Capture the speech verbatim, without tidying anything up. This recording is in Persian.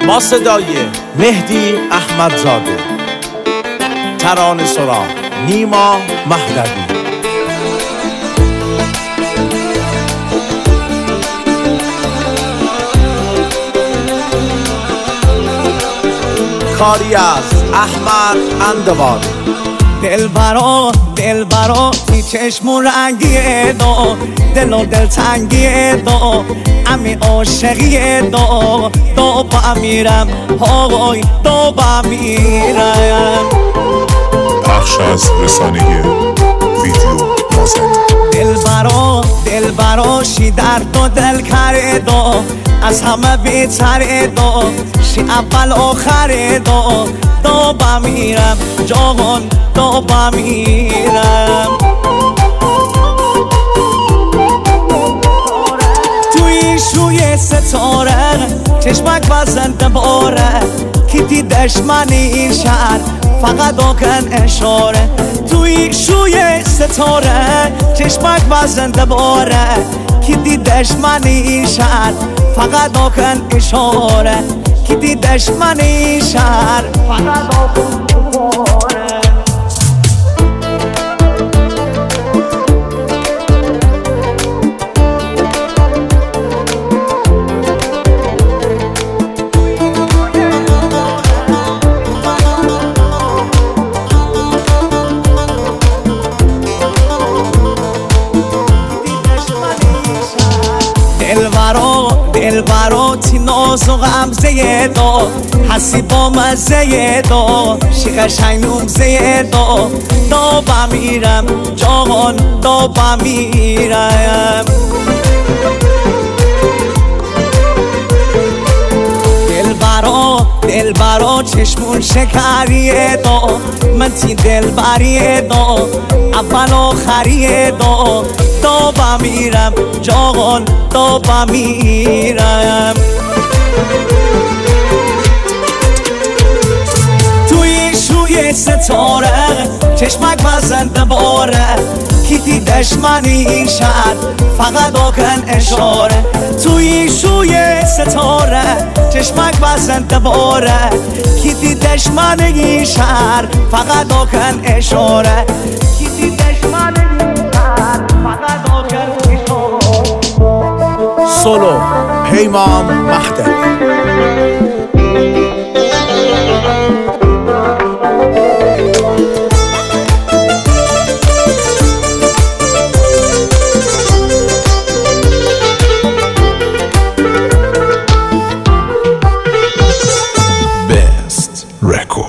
با صدای مهدی احمدزاده، ترانه سرا نیما مهدوی. کاری از احمد اندواری. دلبرا دلبرا تی چشمون رنگیه دا، دل و دل تنگیه دا، امی عاشقیه دا، دا با میرم آقای دا با میرم. پخش از رسانه ویدیو مازن. دلبرا دلبرا شی درد و دل کره دا، از همه بیتره دا، شی اول آخره دا، دا با میرم جوان دا با میرم. توی شوی ستاره چشمک بزنده باره، کی دیدش من این شهر فقط آکن اشاره. توی شوی ستاره چشمک بزنده باره، کی دیدش من این شهر فقط آکن اشاره. کی دیدش من این شهر فقط آکن اشاره. دلبرا دلبرا تی ناز و غمزه دا، حسی با مزه دا، شی قشنگ نوزه دا، دا با میرم جوان دا با میرم. دلبرا دلبرا چشمون شکریه دا، من تی دلبریه دا، اول آخریه دا، دا با میرم جوان دا با میرم. توی شوی ستاره چشمک بزنده باره، کی دیدش من این شهر فقط آکن اشاره. توی شوی ستاره چشمک بزنده باره، کی دیدش من این شهر فقط آکن اشاره. کی دیدش من این شهر فقط آکن اشاره. سولو پیمان مهدوی. Best Record.